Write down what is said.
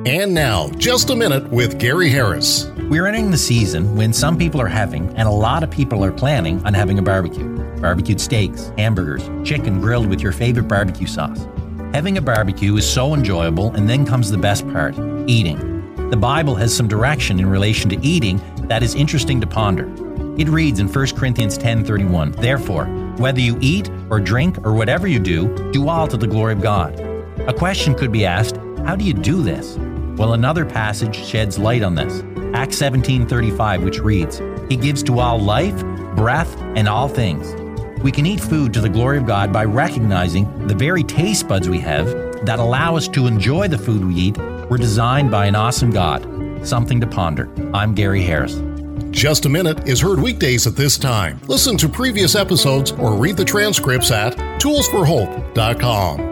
And now, Just a Minute with Gary Harris. We're entering the season when some people are having, and a lot of people are planning on having a barbecue. Barbecued steaks, hamburgers, chicken grilled with your favorite barbecue sauce. Having a barbecue is so enjoyable, and then comes the best part, eating. The Bible has some direction in relation to eating that is interesting to ponder. It reads in 1 Corinthians 10:31, "Therefore, whether you eat or drink or whatever you do all to the glory of God." A question could be asked, how do you do this? Well, another passage sheds light on this. Acts 17:35, which reads, "He gives to all life, breath, and all things." We can eat food to the glory of God by recognizing the very taste buds we have that allow us to enjoy the food we eat were designed by an awesome God. Something to ponder. I'm Gary Harris. Just a Minute is heard weekdays at this time. Listen to previous episodes or read the transcripts at toolsforhope.com.